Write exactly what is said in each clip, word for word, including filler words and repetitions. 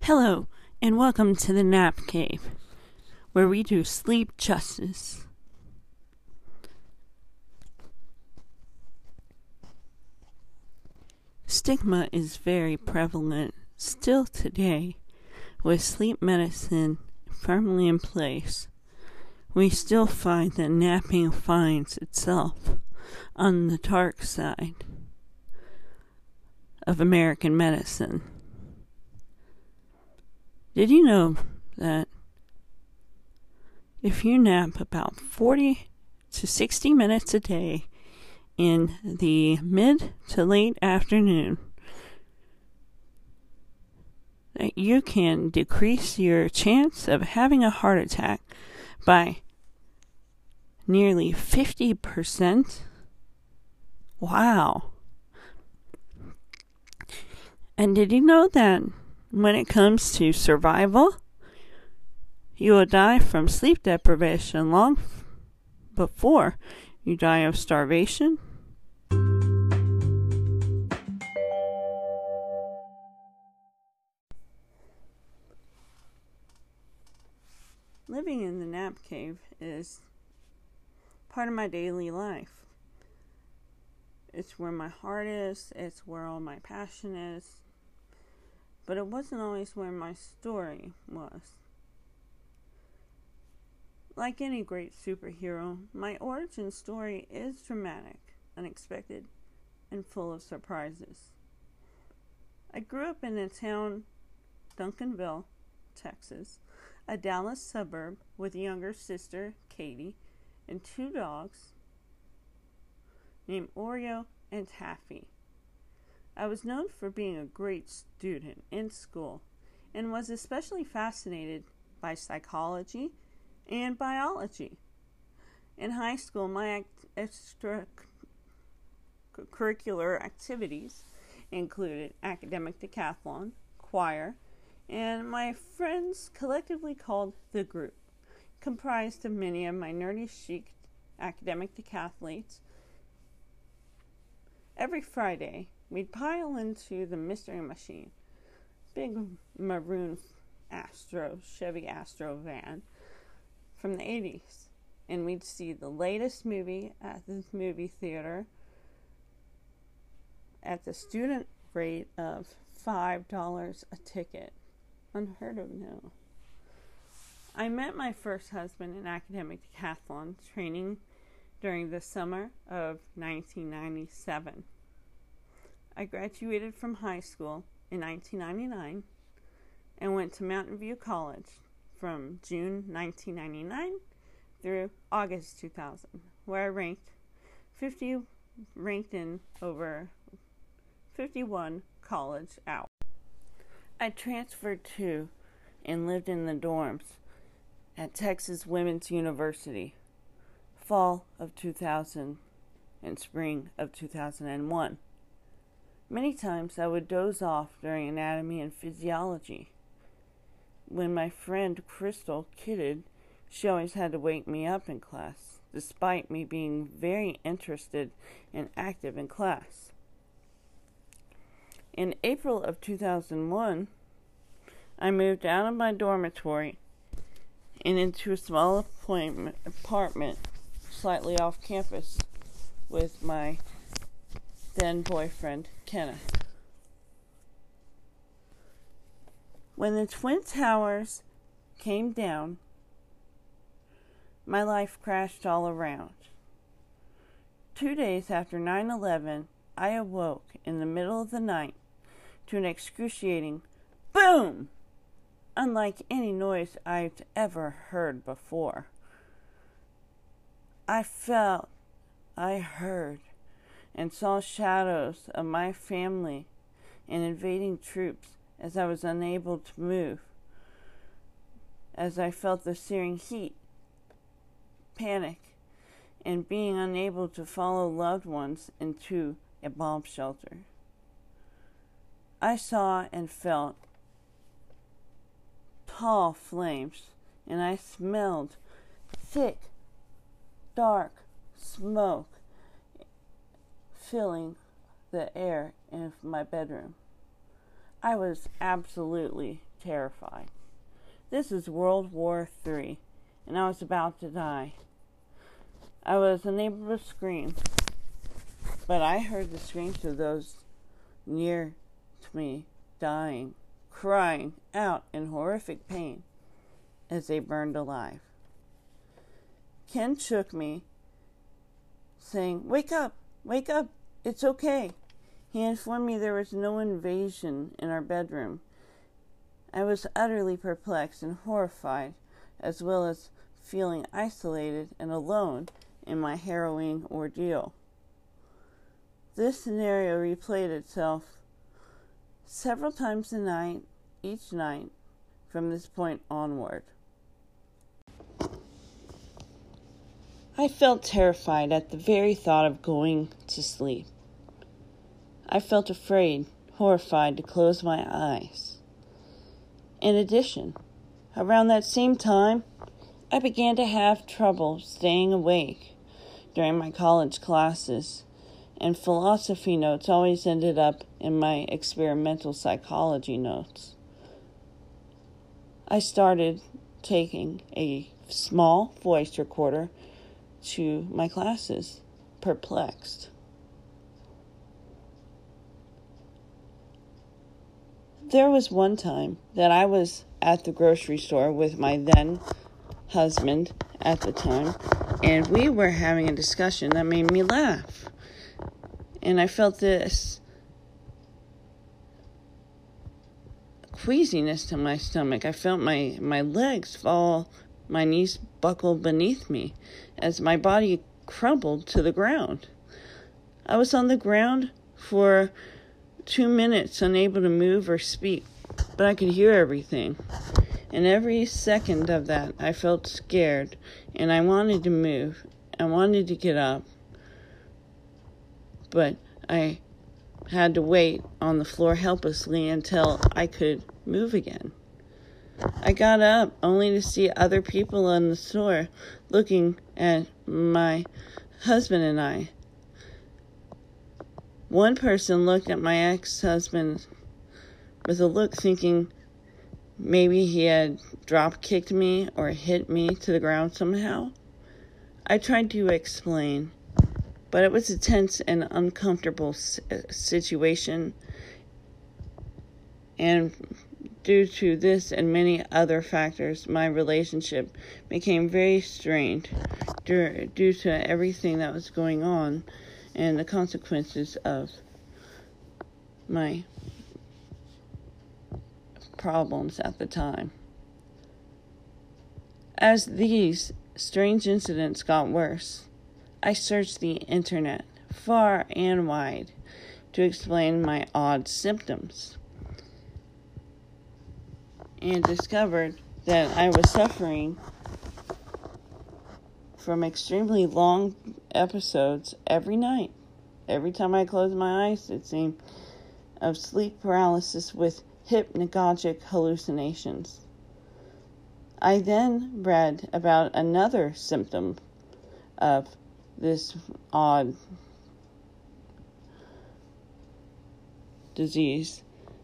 Hello, and welcome to the Nap Cave, where we do sleep justice. Stigma is very prevalent still today, with sleep medicine firmly in place. We still find that napping finds itself on the dark side of American medicine. Did you know that if you nap about forty to sixty minutes a day in the mid to late afternoon, that you can decrease your chance of having a heart attack by nearly fifty percent? Wow. And did you know that when it comes to survival, you will die from sleep deprivation long before you die of starvation? Living in the nap cave is part of my daily life. It's where my heart is, it's where all my passion is, but it wasn't always where my story was. Like any great superhero, my origin story is dramatic, unexpected, and full of surprises. I grew up in a town, Duncanville, Texas, a Dallas suburb with a younger sister, Katie, and two dogs named Oreo and Taffy. I was known for being a great student in school and was especially fascinated by psychology and biology. In high school, my extracurricular activities included academic decathlon, choir, and my friends collectively called the group, comprised of many of my nerdy chic academic decathletes. Every Friday, we'd pile into the Mystery Machine, big maroon Astro, Chevy Astro van from the eighties, and we'd see the latest movie at the movie theater at the student rate of five dollars a ticket. Unheard of now. I met my first husband in academic decathlon training during the summer of nineteen ninety-seven. I graduated from high school in nineteen ninety-nine and went to Mountain View College from June nineteen ninety-nine through August two thousand, where I ranked fifty, ranked in over fifty-one college out. I transferred to and lived in the dorms at Texas Women's University, fall of two thousand and spring of two thousand one. Many times I would doze off during anatomy and physiology. When my friend Crystal kidded, she always had to wake me up in class, despite me being very interested and active in class. In April of two thousand one, I moved out of my dormitory and into a small appointment, apartment slightly off campus with my then boyfriend, Kenneth. When the Twin Towers came down, my life crashed all around. Two days after nine eleven, I awoke in the middle of the night to an excruciating boom, unlike any noise I've ever heard before. I felt, I heard, and saw shadows of my family and invading troops as I was unable to move, as I felt the searing heat, panic, and being unable to follow loved ones into a bomb shelter. I saw and felt tall flames, and I smelled thick, dark smoke filling the air in my bedroom. I was absolutely terrified. This is World War Three, and I was about to die. I was unable to scream, but I heard the screams of those near to me dying, crying out in horrific pain as they burned alive. Ken shook me, saying, "Wake up, wake up, it's okay." He informed me there was no invasion in our bedroom. I was utterly perplexed and horrified, as well as feeling isolated and alone in my harrowing ordeal. This scenario replayed itself several times a night, each night, from this point onward. I felt terrified at the very thought of going to sleep. I felt afraid, horrified to close my eyes. In addition, around that same time, I began to have trouble staying awake during my college classes, and philosophy notes always ended up in my experimental psychology notes. I started taking a small voice recorder to my classes, perplexed. There was one time that I was at the grocery store with my then husband at the time, and we were having a discussion that made me laugh. And I felt this queasiness to my stomach. I felt my, my legs fall, my knees buckle beneath me as my body crumbled to the ground. I was on the ground for two minutes, unable to move or speak, but I could hear everything. And every second of that, I felt scared, and I wanted to move. I wanted to get up, but I had to wait on the floor helplessly until I could move again. I got up only to see other people in the store looking at my husband and I. One person looked at my ex-husband with a look thinking maybe he had drop-kicked me or hit me to the ground somehow. I tried to explain, but it was a tense and uncomfortable situation, and due to this and many other factors, my relationship became very strained due to everything that was going on and the consequences of my problems at the time. As these strange incidents got worse, I searched the internet far and wide to explain my odd symptoms, and discovered that I was suffering from extremely long episodes every night. Every time I closed my eyes, it seemed, of sleep paralysis with hypnagogic hallucinations. I then read about another symptom of this odd disease,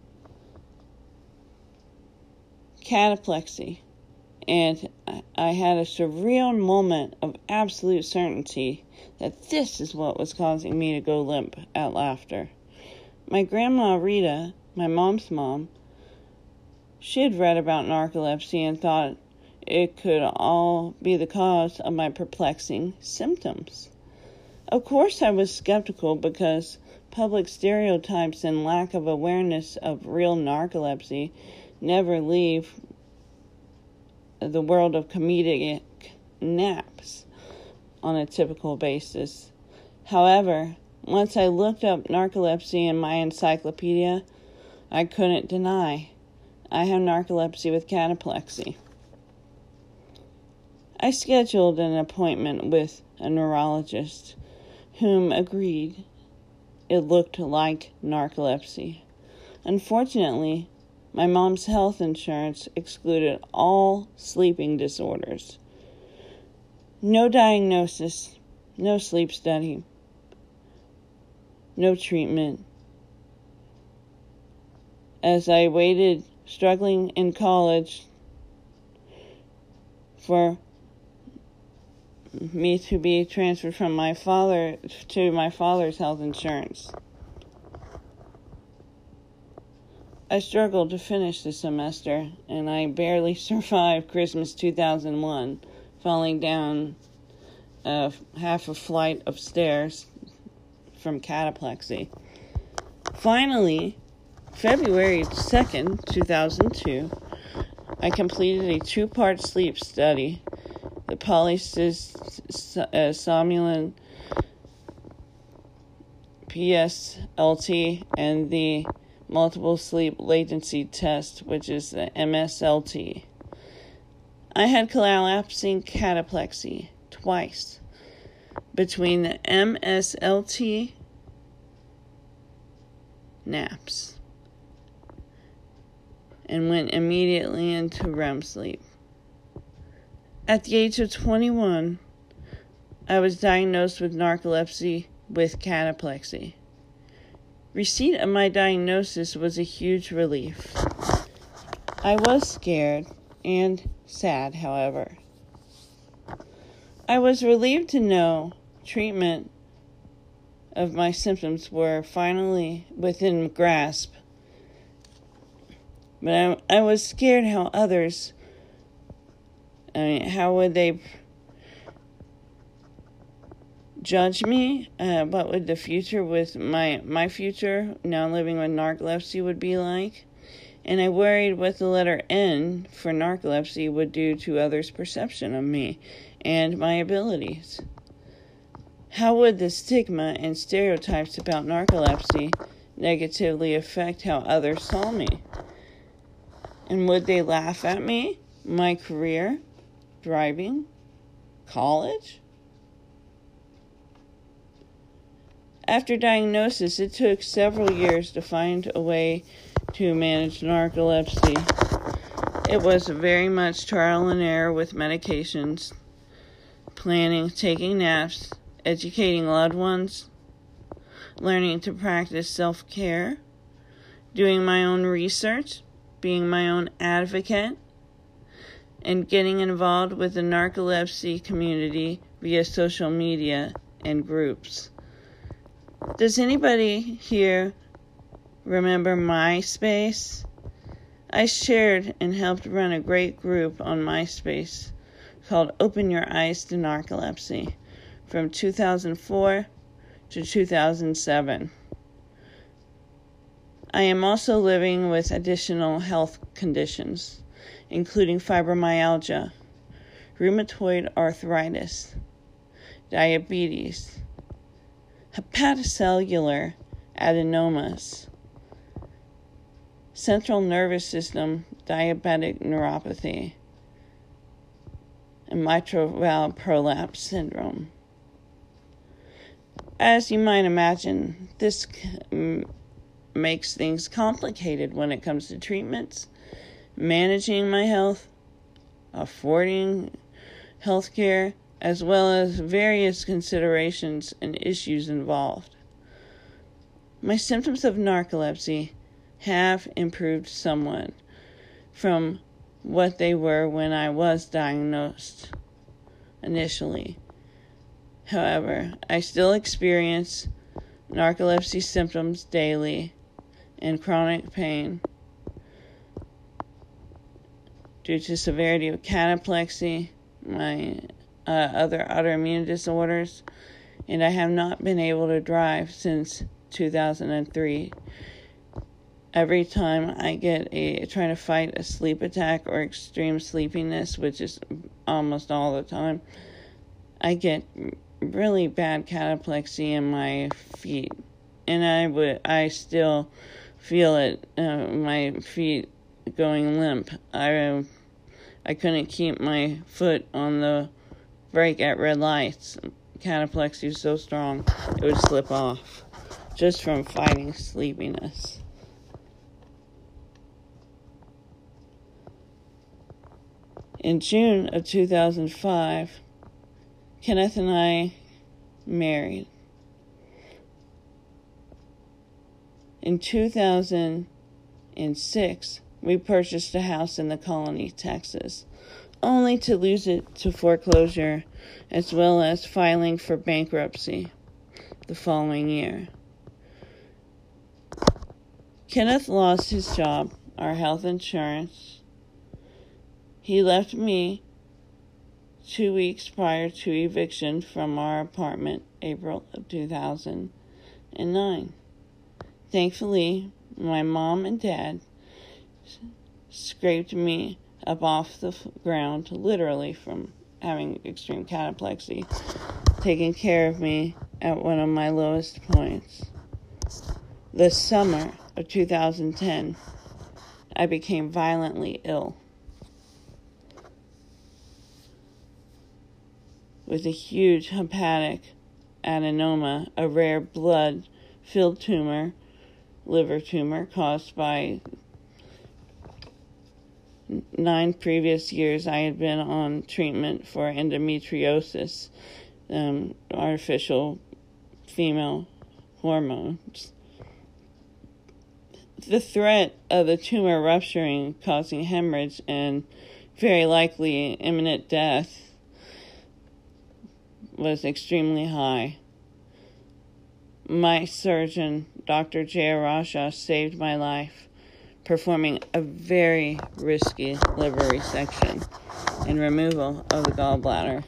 cataplexy, and I had a surreal moment of absolute certainty that this is what was causing me to go limp at laughter. My grandma Rita, my mom's mom, she had read about narcolepsy and thought it could all be the cause of my perplexing symptoms. Of course, I was skeptical because public stereotypes and lack of awareness of real narcolepsy never leave the world of comedic naps on a typical basis. However, once I looked up narcolepsy in my encyclopedia, I couldn't deny I have narcolepsy with cataplexy. I scheduled an appointment with a neurologist whom agreed it looked like narcolepsy. Unfortunately, my mom's health insurance excluded all sleeping disorders. No diagnosis, no sleep study, no treatment. As I waited struggling in college for me to be transferred from my father to my father's health insurance. I struggled to finish the semester, and I barely survived Christmas two thousand one, falling down uh, half a flight of stairs from cataplexy. Finally, February second, two thousand two, I completed a two-part sleep study, the polysomnolent P S L T and the multiple sleep latency test, which is the M S L T. I had collapsing cataplexy twice between the M S L T naps and went immediately into R E M sleep. At the age of twenty-one, I was diagnosed with narcolepsy with cataplexy. Receipt of my diagnosis was a huge relief. I was scared and sad, however. I was relieved to know treatment of my symptoms were finally within grasp. But I, I was scared how others, I mean, how would they judge me? Uh, what would the future with my, my future, now living with narcolepsy, would be like? And I worried what the letter N for narcolepsy would do to others' perception of me and my abilities. How would the stigma and stereotypes about narcolepsy negatively affect how others saw me? And would they laugh at me, my career, driving, college? After diagnosis, it took several years to find a way to manage narcolepsy. It was very much trial and error with medications, planning, taking naps, educating loved ones, learning to practice self-care, doing my own research, being my own advocate, and getting involved with the narcolepsy community via social media and groups. Does anybody here remember MySpace? I shared and helped run a great group on MySpace called Open Your Eyes to Narcolepsy from two thousand four to two thousand seven. I am also living with additional health conditions, including fibromyalgia, rheumatoid arthritis, diabetes, hepatocellular adenomas, central nervous system diabetic neuropathy, and mitral valve prolapse syndrome. As you might imagine, this m- makes things complicated when it comes to treatments, managing my health, affording health care, as well as various considerations and issues involved. My symptoms of narcolepsy have improved somewhat from what they were when I was diagnosed initially. However, I still experience narcolepsy symptoms daily and chronic pain due to severity of cataplexy, my uh, other autoimmune disorders, and I have not been able to drive since two thousand three. Every time I get a trying to fight a sleep attack or extreme sleepiness, which is almost all the time, I get really bad cataplexy in my feet, and I would I still feel it, uh, my feet going limp. I I couldn't keep my foot on the brake at red lights. Cataplexy is so strong it would slip off just from fighting sleepiness. In June of two thousand five, Kenneth and I married. In two thousand six, we purchased a house in the Colony, Texas, only to lose it to foreclosure as well as filing for bankruptcy the following year. Kenneth lost his job, our health insurance. He left me two weeks prior to eviction from our apartment, April of two thousand nine. Thankfully, my mom and dad scraped me up off the ground, literally from having extreme cataplexy, taking care of me at one of my lowest points. The summer of two thousand ten, I became violently ill with a huge hepatic adenoma, a rare blood-filled tumor, liver tumor caused by nine previous years I had been on treatment for endometriosis, um, artificial female hormones. The threat of the tumor rupturing, causing hemorrhage and very likely imminent death, was extremely high. My surgeon, Doctor Jayaraja, saved my life, performing a very risky liver resection and removal of the gallbladder.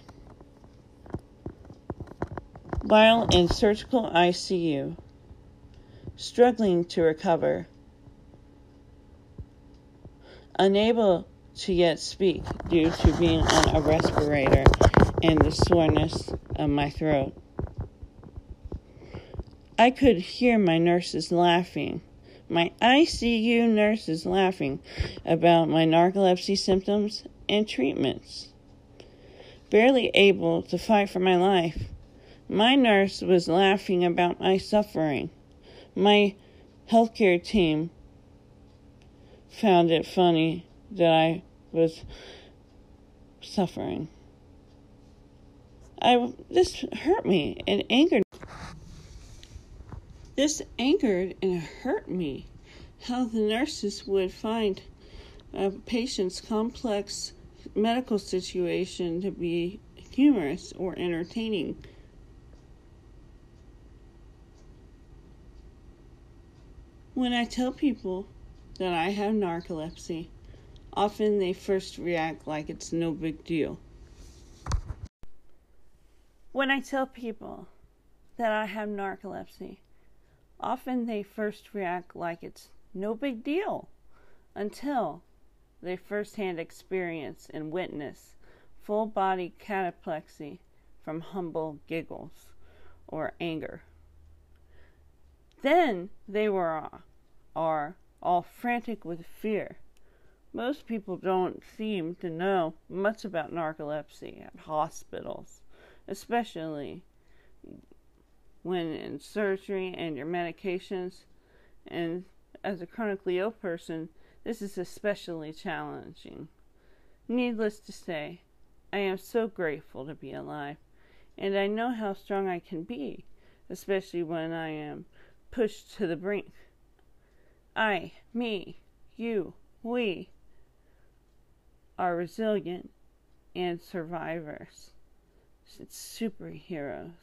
While in surgical I C U, struggling to recover, unable to yet speak due to being on a respirator and the soreness of my throat, I could hear my nurses laughing, my I C U nurses laughing about my narcolepsy symptoms and treatments. Barely able to fight for my life, my nurse was laughing about my suffering. My healthcare team found it funny that I was suffering. I, this hurt me and angered me. This angered and hurt me, how the nurses would find a patient's complex medical situation to be humorous or entertaining. When I tell people that I have narcolepsy, often they first react like it's no big deal. When I tell people that I have narcolepsy, often they first react like it's no big deal until they firsthand experience and witness full-body cataplexy from humble giggles or anger. Then they were are all frantic with fear. Most people don't seem to know much about narcolepsy at hospitals, especially when in surgery and your medications. And as a chronically ill person, this is especially challenging. Needless to say, I am so grateful to be alive, and I know how strong I can be, especially when I am pushed to the brink. I, me, you, we are resilient and survivors. It's superheroes.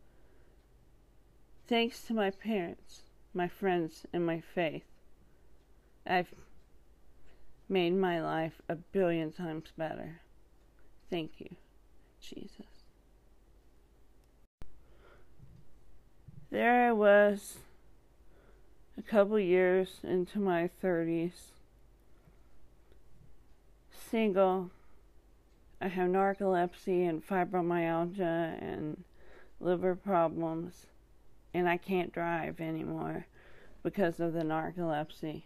Thanks to my parents, my friends, and my faith, I've made my life a billion times better. Thank you, Jesus. There I was, a couple years into my thirties, single. I have narcolepsy and fibromyalgia and liver problems, and I can't drive anymore because of the narcolepsy.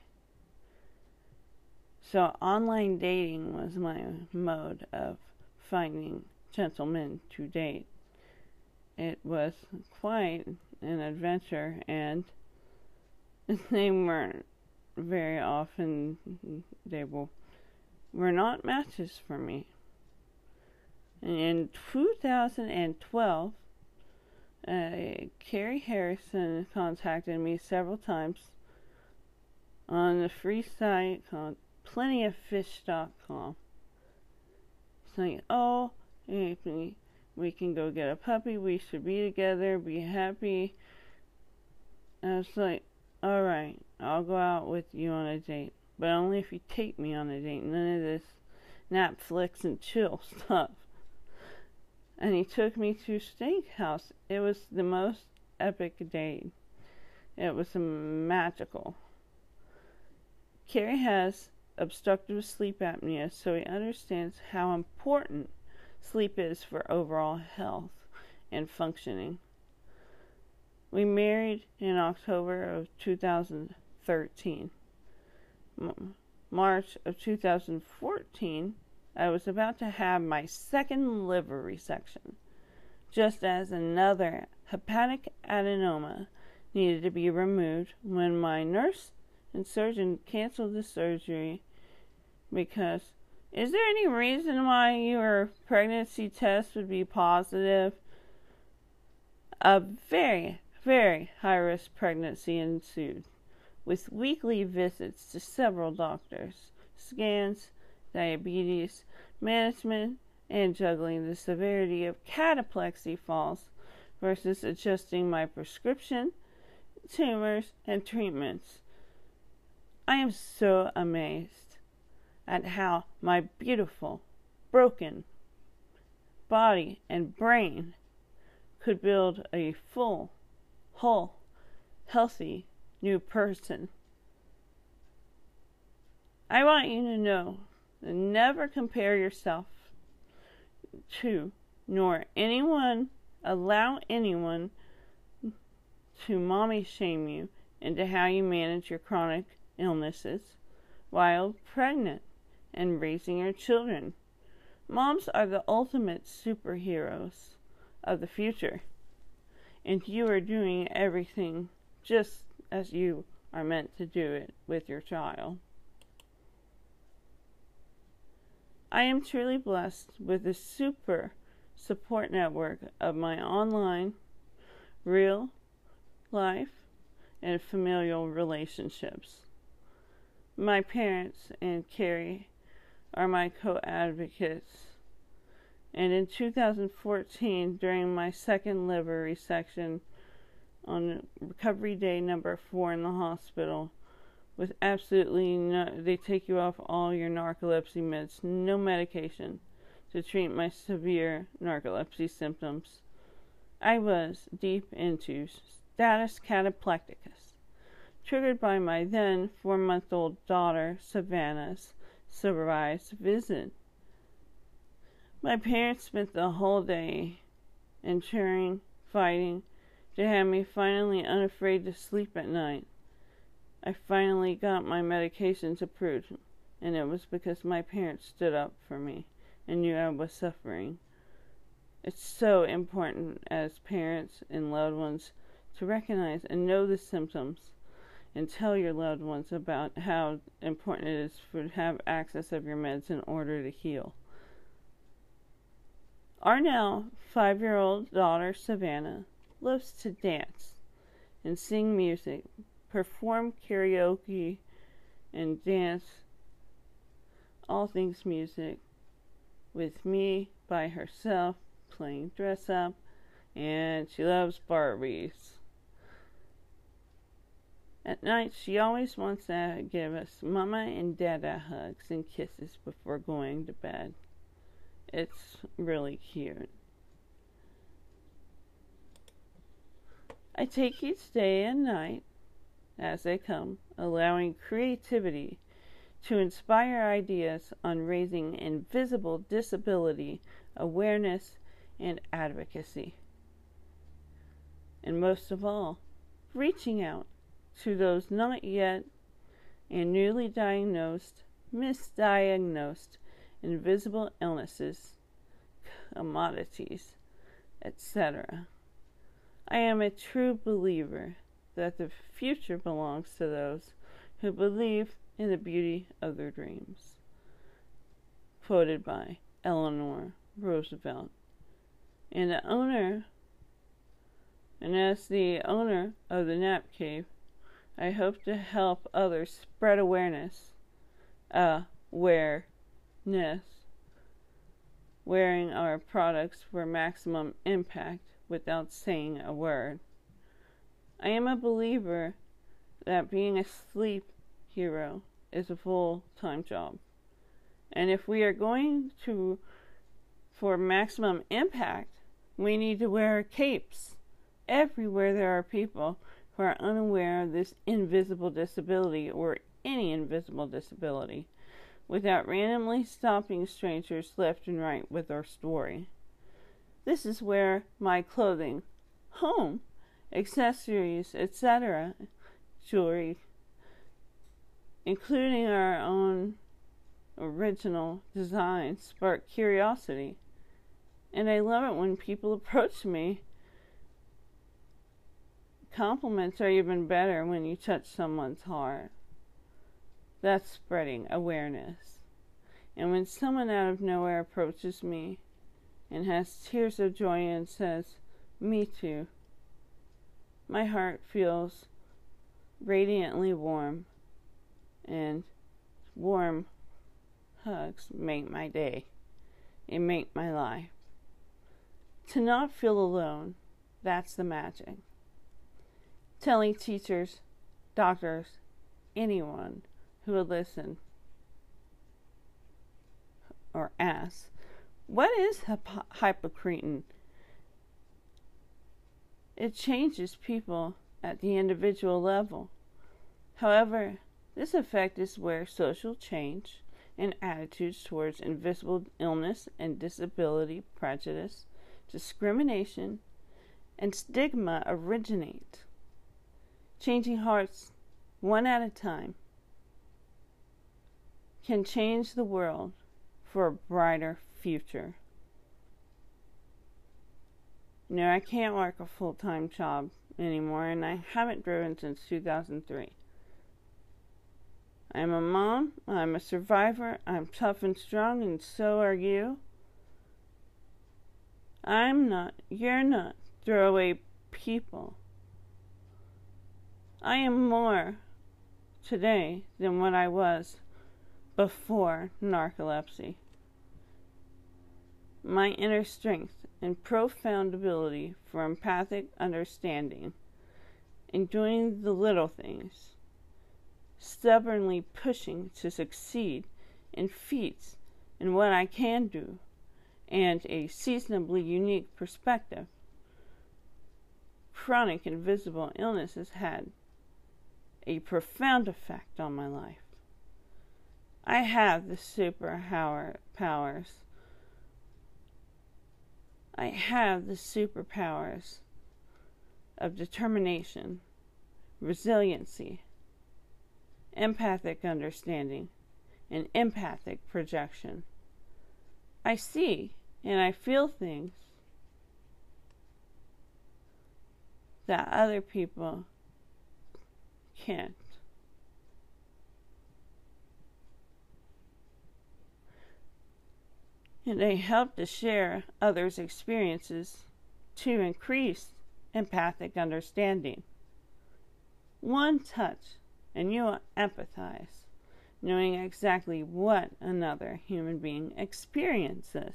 So online dating was my mode of finding gentlemen to date. It was quite an adventure, and they weren't very often, they were, were not matches for me. And in two thousand twelve, uh, Carrie Harrison contacted me several times on the free site called plenty of fish dot com. Saying, oh, we we can go get a puppy, we should be together, be happy. And I was like, alright, I'll go out with you on a date, but only if you take me on a date, none of this Netflix and chill stuff. And he took me to Steakhouse. It was the most epic date. It was magical. Carrie has obstructive sleep apnea, so he understands how important sleep is for overall health and functioning. We married in October of two thousand thirteen. M- March of two thousand fourteen, I was about to have my second liver resection, just as another hepatic adenoma needed to be removed when my nurse and surgeon canceled the surgery because, is there any reason why your pregnancy test would be positive? A very, very high-risk pregnancy ensued, with weekly visits to several doctors, scans, diabetes management, and juggling the severity of cataplexy falls versus adjusting my prescription, tumors, and treatments. I am so amazed at how my beautiful, broken body and brain could build a full, whole, healthy new person. I want you to know that never compare yourself to, nor anyone, allow anyone to mommy shame you into how you manage your chronic illnesses while pregnant and raising your children. Moms are the ultimate superheroes of the future, and you are doing everything just as you are meant to do it with your child. I am truly blessed with a super support network of my online, real life, and familial relationships. My parents and Carrie are my co-advocates, and in two thousand fourteen, during my second liver resection on recovery day number four in the hospital, with absolutely no, they take you off all your narcolepsy meds, no medication to treat my severe narcolepsy symptoms. I was deep into status cataplecticus, triggered by my then four-month-old daughter Savannah's surprise visit. My parents spent the whole day ensuring, fighting, to have me finally unafraid to sleep at night. I finally got my medications approved, and it was because my parents stood up for me and knew I was suffering. It's so important as parents and loved ones to recognize and know the symptoms and tell your loved ones about how important it is for to have access of your meds in order to heal. Our now five-year-old daughter Savannah loves to dance and sing music, perform karaoke, and dance all things music with me by herself, playing dress up, and she loves Barbies. At night, she always wants to give us mama and dada hugs and kisses before going to bed. It's really cute. I take each day and night as they come, allowing creativity to inspire ideas on raising invisible disability awareness and advocacy. And most of all, reaching out to those not yet and newly diagnosed, misdiagnosed, invisible illnesses, commodities, et cetera. I am a true believer that the future belongs to those who believe in the beauty of their dreams. Quoted by Eleanor Roosevelt. And the owner, and as the owner of the Nap Cave, I hope to help others spread awareness awareness, wearing our products for maximum impact without saying a word. I am a believer that being a sleep hero is a full-time job. And if we are going to for maximum impact, we need to wear capes everywhere there are people who are unaware of this invisible disability or any invisible disability, without randomly stopping strangers left and right with our story. This is where my clothing, home, accessories, et cetera, jewelry, including our own original designs, spark curiosity. And I love it when people approach me. Compliments are even better when you touch someone's heart. That's spreading awareness. And when someone out of nowhere approaches me and has tears of joy and says, "Me too," my heart feels radiantly warm, and warm hugs make my day. It make my life. To not feel alone, that's the magic. Telling teachers, doctors, anyone who would listen or ask, what is hypo- hypocretin? It changes people at the individual level. However, this effect is where social change and attitudes towards invisible illness and disability, prejudice, discrimination, and stigma originate, changing hearts one at a time can change the world for a brighter future. You know, I can't work a full-time job anymore, and I haven't driven since two thousand three. I'm a mom, I'm a survivor, I'm tough and strong, and so are you. I'm not, you're not throwaway people. I am more today than what I was before narcolepsy. My inner strength and profound ability for empathic understanding and doing the little things, stubbornly pushing to succeed in feats in what I can do, and a seasonably unique perspective. Chronic invisible illness has had a profound effect on my life. I have the superpower powers. I have the superpowers of determination, resiliency, empathic understanding, and empathic projection. I see and I feel things that other people can't. And they help to share others' experiences to increase empathic understanding. One touch and you will empathize, knowing exactly what another human being experiences.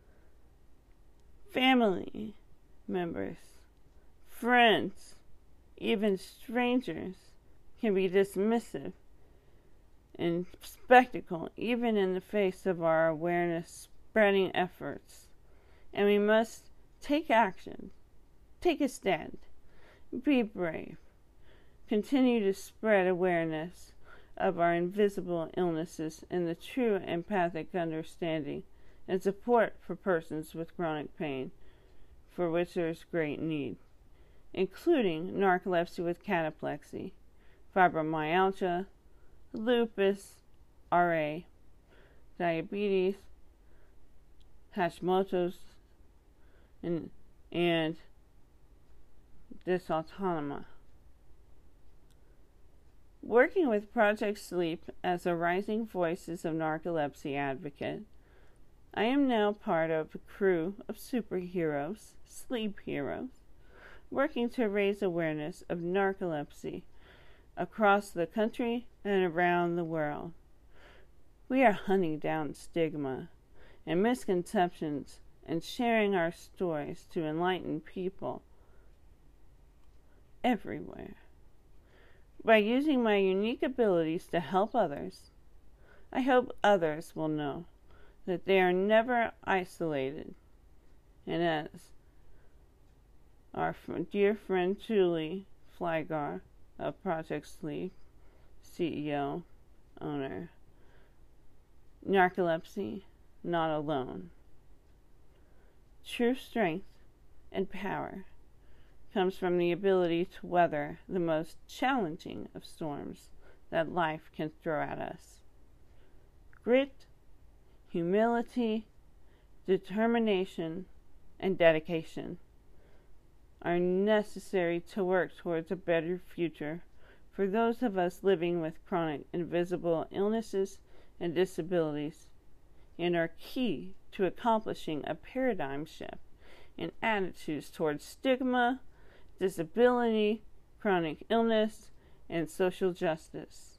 Family members, friends, even strangers can be dismissive and spectacle even in the face of our awareness spreading efforts. And we must take action, take a stand, be brave, continue to spread awareness of our invisible illnesses and the true empathic understanding and support for persons with chronic pain, for which there is great need, including narcolepsy with cataplexy, fibromyalgia, lupus, R A, diabetes, Hashimoto's, and, and dysautonomia. Working with Project Sleep as a Rising Voices of Narcolepsy advocate, I am now part of a crew of superheroes, sleep heroes, working to raise awareness of narcolepsy across the country and around the world. We are hunting down stigma and misconceptions and sharing our stories to enlighten people everywhere. By using my unique abilities to help others, I hope others will know that they are never isolated. And as our dear friend Julie Flygar of Project Sleep, C E O, owner, narcolepsy, not alone. True strength and power comes from the ability to weather the most challenging of storms that life can throw at us. Grit, humility, determination, and dedication are necessary to work towards a better future for those of us living with chronic invisible illnesses and disabilities, and are key to accomplishing a paradigm shift in attitudes towards stigma, disability, chronic illness, and social justice.